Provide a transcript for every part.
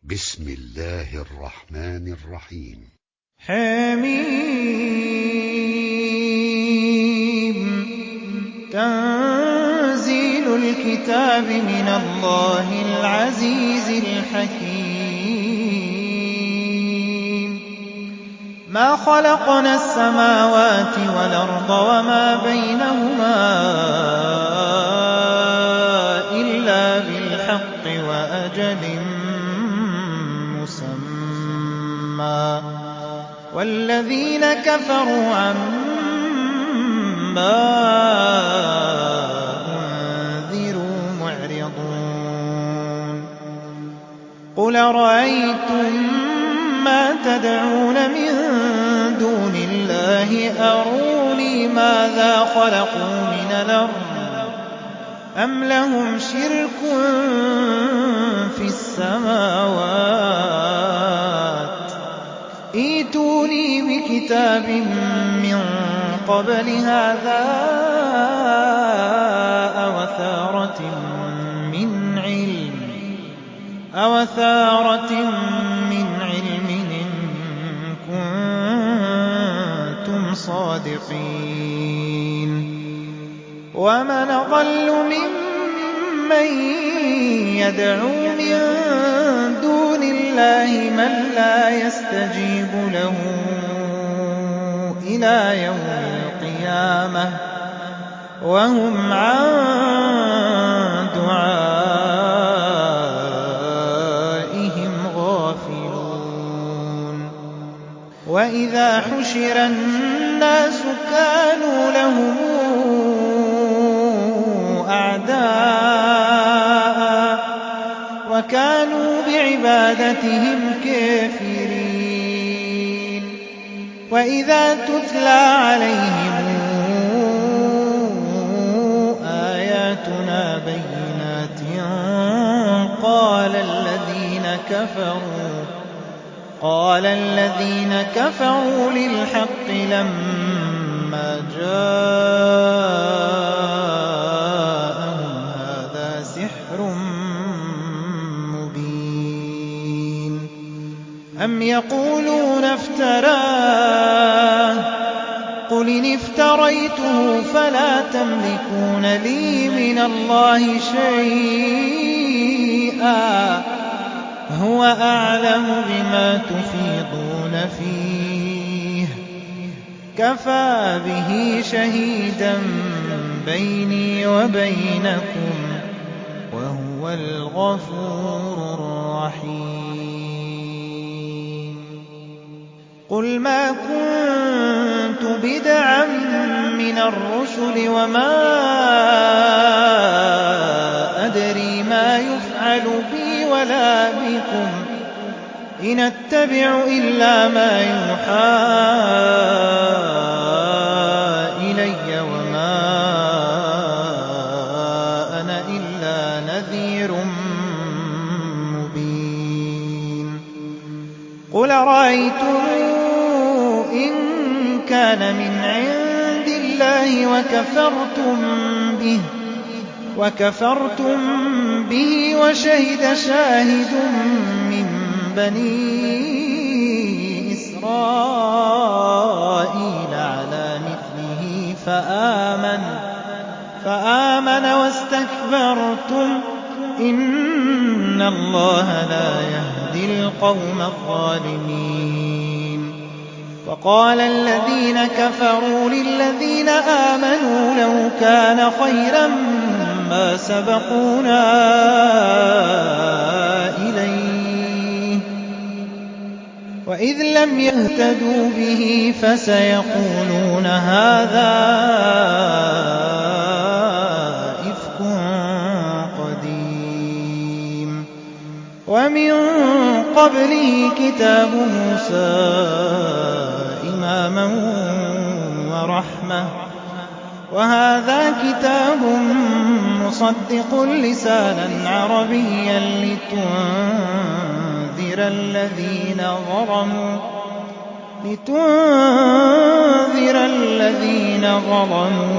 بسم الله الرحمن الرحيم. حميم. تنزيل الكتاب من الله العزيز الحكيم. ما خلقنا السماوات والأرض وما بينهما إلا بالحق وأجل مسمى، والذين كفروا عما أنذروا معرضون. قل أرأيتم ما تدعون من دون الله أروني ماذا خلقوا من الأرض أم لهم شرك في السماوات ائتوني بكتاب من قبل هذا أو أثارة من علم إن كنتم صادقين. ومن أضل ممن يدعو من دون الله من لا يستجيب له إلى يوم القيامة وهم عن دعائهم غافلون. وإذا حشر الناس كانوا لهم أعداء وكانوا بعبادتهم كافرين. وإذا تتلى عليهم آياتنا بينات قال الذين كفروا للحق لما جاءهم هذا سحر مبين. أم يقولون افتراه قل إن افتريته فلا تملكون لي من الله شيئا هو أعلم بما تفيضون فيه كفى به شهيدا بيني وبينكم وهو الغفور الرحيم. قل ما كنت بدعا من الرسل وما أدري ما يفعل بي ولا بكم إن أتبع إلا ما يوحى إلي وما أنا إلا نذير مبين. قل رأيتم إن كان من عند الله وكفرتم به وشهد شاهد من بني إسرائيل على مثله فآمن واستكبرتم إن الله لا يهدي القوم الظالمين. وقال الذين كفروا للذين آمنوا لو كان خيرا ما سبقونا إليه وإذ لم يهتدوا به فسيقولون هذا إفك قديم. ومن قبله كتاب موسى إماما ورحمة وهذا كتاب مصدق لسانا عربيا لتنذر الذين ظلموا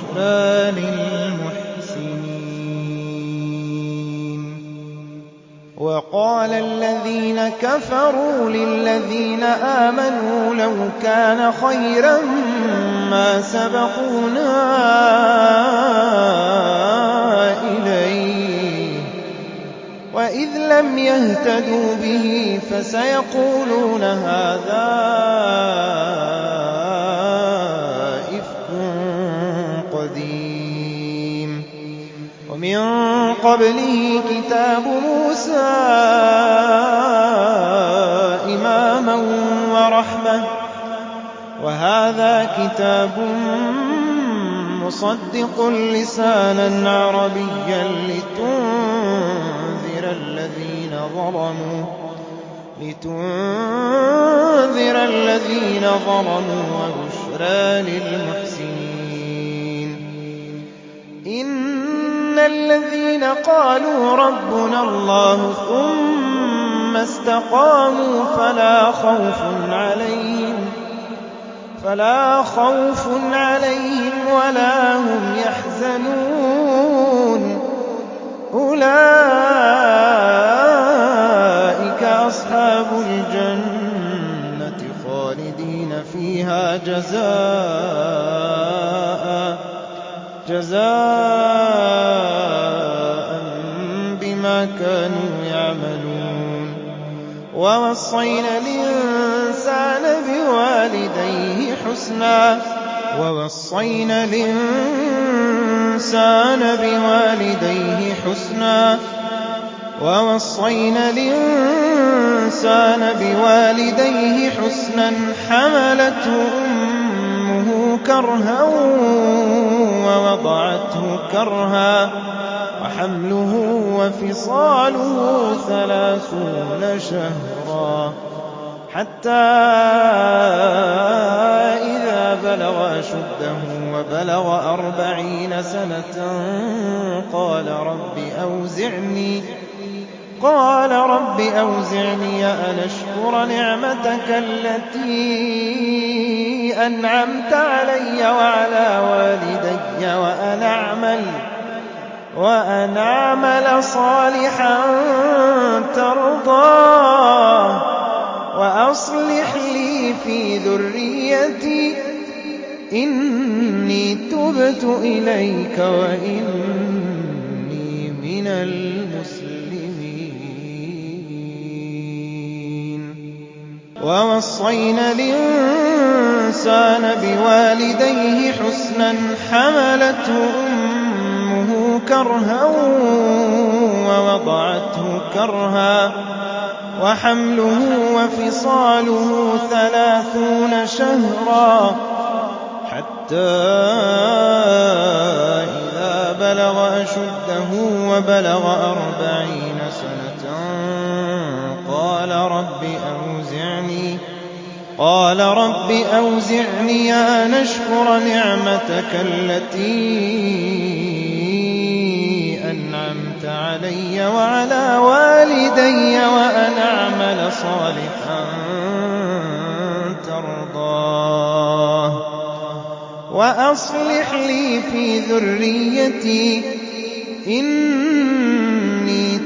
وبشرى للمحسنين. وقال الذين كفروا للذين آمنوا لو كان خيرا ما سبقونا إليه وإذ لم يهتدوا به فسيقولون هذا إفك قديم. ومن قبله كتاب موسى إماما ورحمة وهذا كتاب مصدق لسانا عربيا لتنذر الذين ظلموا وبشرى للمحسنين. إن الذين قالوا ربنا الله ثم استقاموا فلا خوف عليهم ولا هم يحزنون. أولئك أصحاب الجنة خالدين فيها جزاء بما كانوا يعملون. ووصينا الإنسان بوالديه حسنا حملته أمه كرها ووضعته كرها وحمله وفصاله 30 شهرا حتى إذا بلغ أشده وبلغ 40 سنة قال رب أوزعني أن أشكر نعمتك التي أنعمت علي وعلى والدي وأن أعمل صالحا ترضاه وأصلح لي في ذريتي إني تبت إليك وإني من المسلمين. ووصينا الإنسان بوالديه حسنا حملته أمه كرها ووضعته كرها وحمله وفصاله 30 شهرا حتى إذا بلغ أشده وبلغ 40 سنة قال رب أوزعني أن أشكر نعمتك التي أنعمت علي وعلى والدي وأن أعمل صالحا ترضاه وأصلح لي في ذريتي إني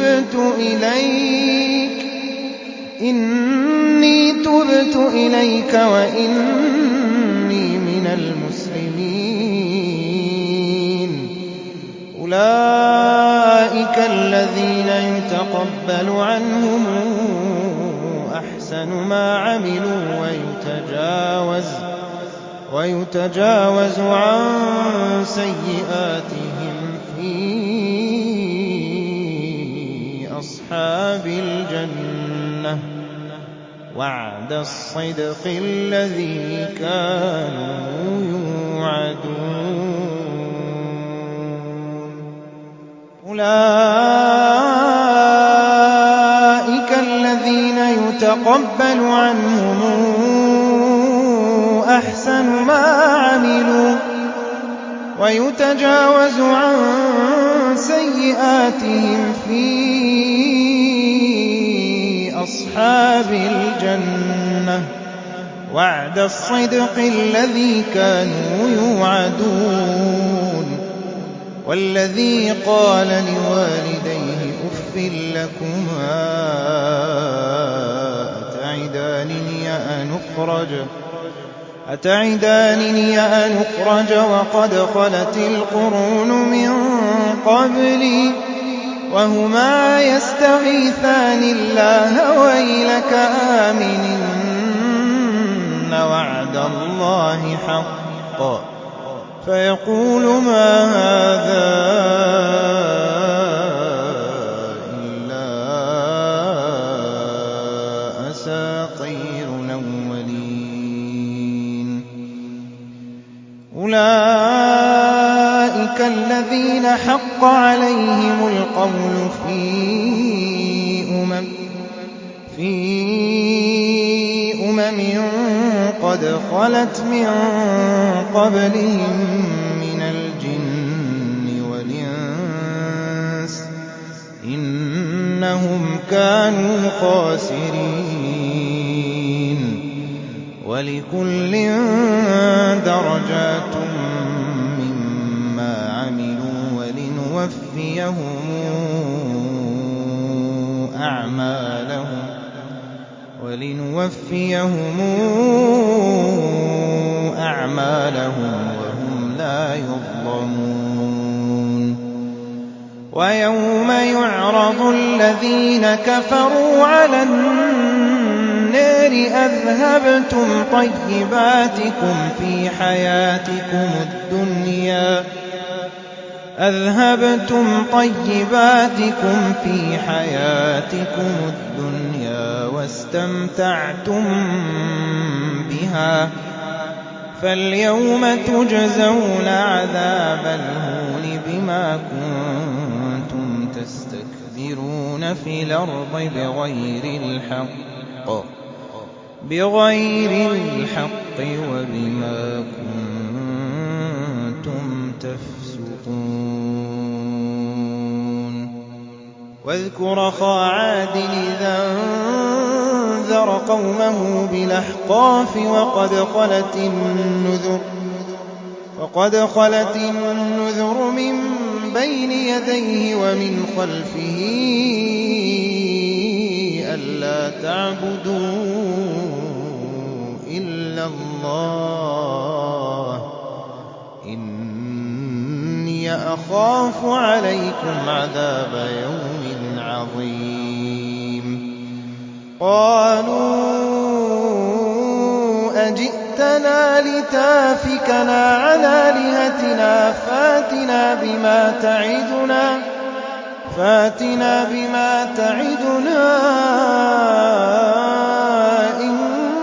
تبت إليك وإني من المسلمين. أولئك الذين يتقبل عنهم أحسن ما عملوا ويتجاوز عن سيئاتهم في أصحاب الجنة وعد الصدق الذي كانوا يوعدون. أولئك الذين يتقبل عنهم أحسن ما عملوا ويتجاوز عن سيئاتهم في أصحاب الجنة وعد الصدق الذي كانوا يوعدون. والذي قال لوالديه أف أُفٍّ لَّكُمَا أَتَعِدَانِنِي أَنْ أُخْرَجَ وَقَدْ خَلَتِ الْقُرُونُ مِن قَبْلِي وَهُمَا يَسْتَغِيثَانِ اللَّهَ وَيْلَكَ آمِنْ إِنَّ وَعْدَ اللَّهِ حَقٌّ فَيَقُولُ مَا هَٰذَا إِلَّا أَسَاطِيرُ الْأَوَّلِينَ أُولَٰئِكَ الَّذِينَ حَقَّ عَلَيْهِمُ الْقَوْلُ فِي أُمَمٍ قَدْ خَلَتْ مِن قَبْلِهِم مِّنَ الْجِنِّ وَالْإِنسِ ۖ إِنَّهُمْ كَانُوا خَاسِرِينَ وَلِكُلٍّ دَرَجَاتٌ مِّمَّا عَمِلُوا وَلِنُوَفِّيَهُمْ أَعْمَالَهُمْ وَهُمْ لَا يُظْلَمُونَ وَيَوْمَ يُعْرَضُ الَّذِينَ كَفَرُوا عَلَى النَّارِ أَذْهَبْتُمْ طَيِّبَاتِكُمْ في حَيَاتِكُمُ الدُّنْيَا وَاسْتَمْتَعْتُم بِهَا فَالْيَوْمَ تُجْزَوْنَ عَذَابَ الْهُونِ بِمَا كُنتُمْ تَسْتَكْبِرُونَ فِي الْأَرْضِ بِغَيْرِ الْحَقِّ وَبِمَا كُنتُمْ تَفْسُقُونَ وَاذْكُرْ أَخَا عَادٍ إِذْ أَنذَرَ قَوْمَهُ بِالْأَحْقَافِ وَقَدْ خَلَتِ النُّذُرُ مِن بَيْنِ يَدَيْهِ وَمِنْ خَلْفِهِ أَلَّا تَعْبُدُوا إِلَّا اللَّهَ إِنِّي أَخَافُ عَلَيْكُمْ عَذَابَ يَوْمٍ عَظِيمٍ قَالُوا أَجِئْتَنَا لِتَأْفِكَنَا عَنْ آلِهَتِنَا فَأْتِنَا بِمَا تَعِدُنَا إِن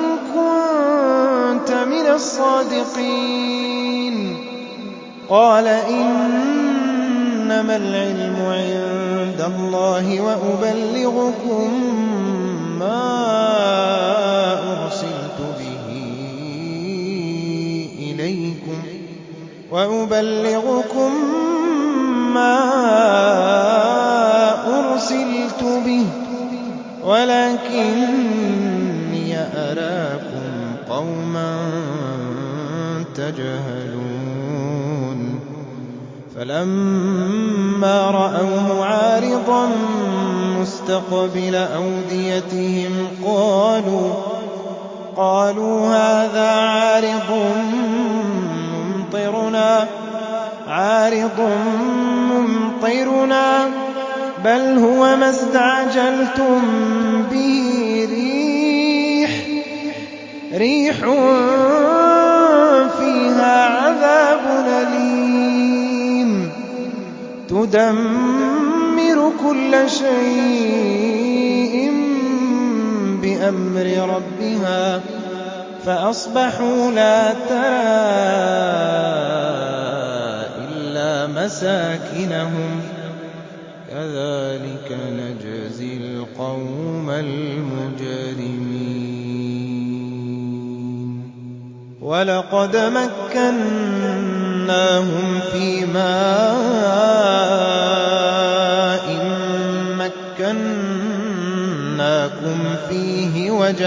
كُنتَ مِنَ الصَّادِقِينَ قَالَ إِنَّمَا الْعِلْمُ عِندَ اللَّهِ وَأُبَلِّغُكُم مَّا أُرْسِلْتُ بِهِ وَلَٰكِنِّي أَرَاكُمْ قَوْمًا تَجْهَلُونَ فَلَمَّا رَأَوْهُ عَارِضًا مُّسْتَقْبِلَ أَوْدِيَتِهِمْ قَالُوا هَٰذَا عَارِضٌ مُّمْطِرُنَا بَلْ هُوَ مَا اسْتَعْجَلْتُم بِهِ رِيحٌ فِيهَا عَذَابٌ أَلِيمٌ تُدَمِّرُ كُلَّ شَيْءٍ بِأَمْرِ رَبِّهَا فَأَصْبَحُوا لَا تَرَىٰ إِلَّا مَسَاكِنَهُمْ كَذَٰلِكَ نَجْزِي الْقَوْمَ الْمُجْرِمِينَ وَلَقَدْ مَكَّنَّاهُمْ فِي مَاءٍ مَّكَّنَّاكُمْ فِيهِ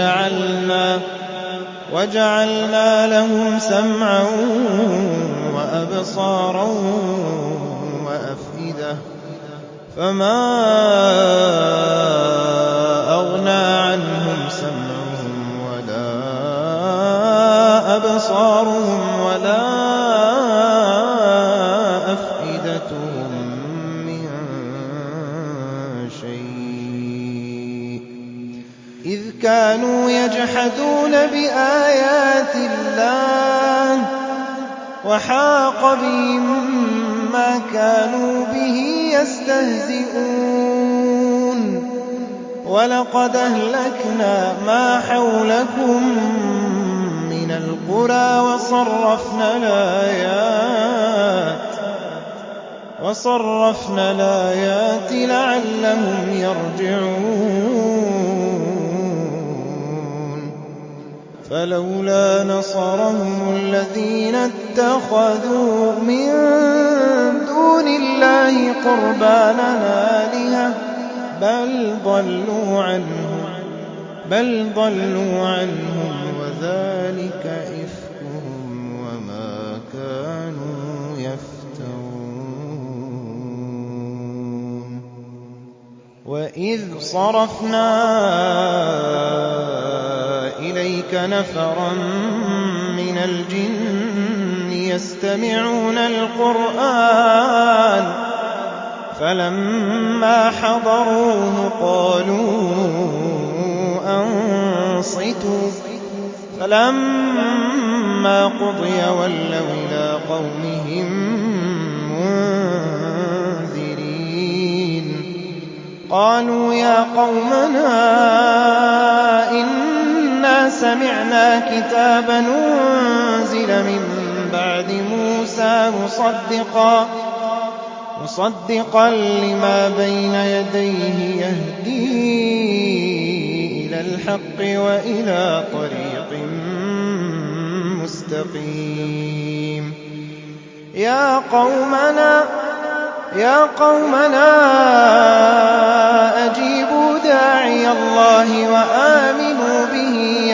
وَجَعَلْنَا لَهُمْ سَمْعًا وَأَبْصَارًا وَأَفْئِدَةً فما أغنى عنهم سمعهم ولا أبصارهم ولا أفئدتهم من شيء إذ كانوا يجحدون بآيات الله وحاق بهم ما كانوا به يستهزئون ولقد أهلكنا ما حولكم من القرى وصرفنا الآيات لعلهم يرجعون فلولا نصرهم الذين اتخذوا من دون الله قربانا آلهة بل ضلوا عنهم وذلك إفكهم وما كانوا يفترون وإذ صرفنا إليك نفرا من الجن يستمعون القرآن فلما حضروه قالوا أنصتوا فلما قضي ولوا إلى قومهم منذرين قالوا يا قومنا إنا سمعنا كتابا أنزل من بعد موسى مصدقا لما بين يديه يهدي إلى الحق وإلى طريق مستقيم يا قومنا أجيبوا داعي الله وآمنوا به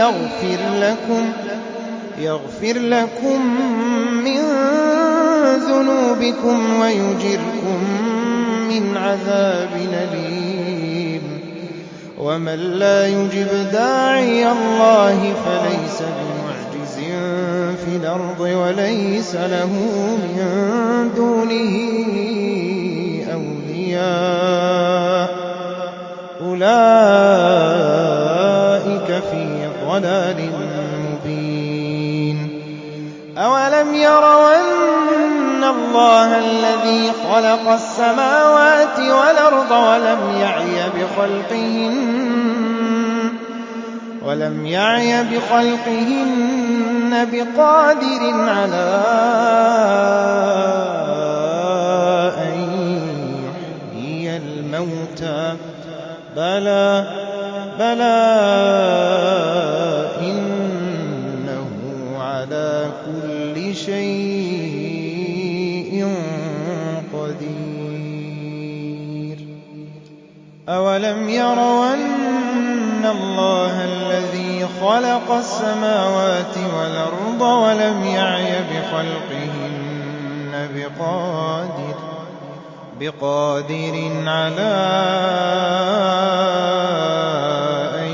يغفر لكم من ذنوبكم ويجركم من عذاب أليم ومن لا يجب داعي الله فليس بمعجز في الأرض وليس له من دونه أولياء أولئك في ضلال مبين أولم يروا أن الله الذي خلق السماوات والأرض ولم يعي بخلقهن بقادر على أن يحيي الموتى بلى إنه على كل شيء قدير أولم يروا أن الله الذي خلق السماوات والأرض ولم يعي بخلقهن بقادر على أن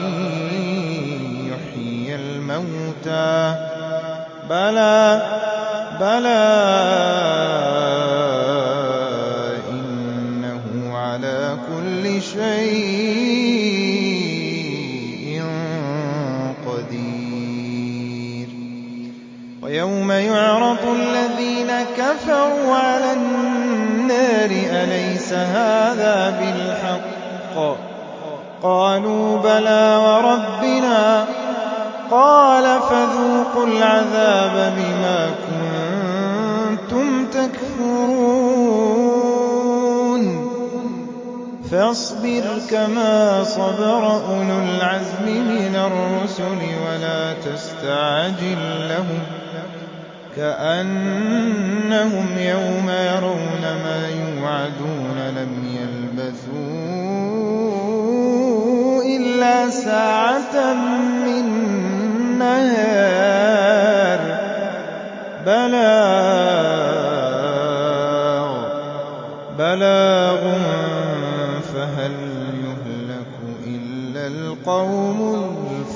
يحيي الموتى بلى إنه على كل شيء قدير ويوم يعرض الذين كفروا على النار أليس هذا بالحق قالوا بلى وربنا قال فذوقوا العذاب بما كنتم تكفرون فاصبر كما صبر أولو العزم من الرسل ولا تستعجل لهم كأنهم يوم يرون ما يوعدون لم يلبثوا إلا ساعة من نهار بلاغ الْقَوْمُ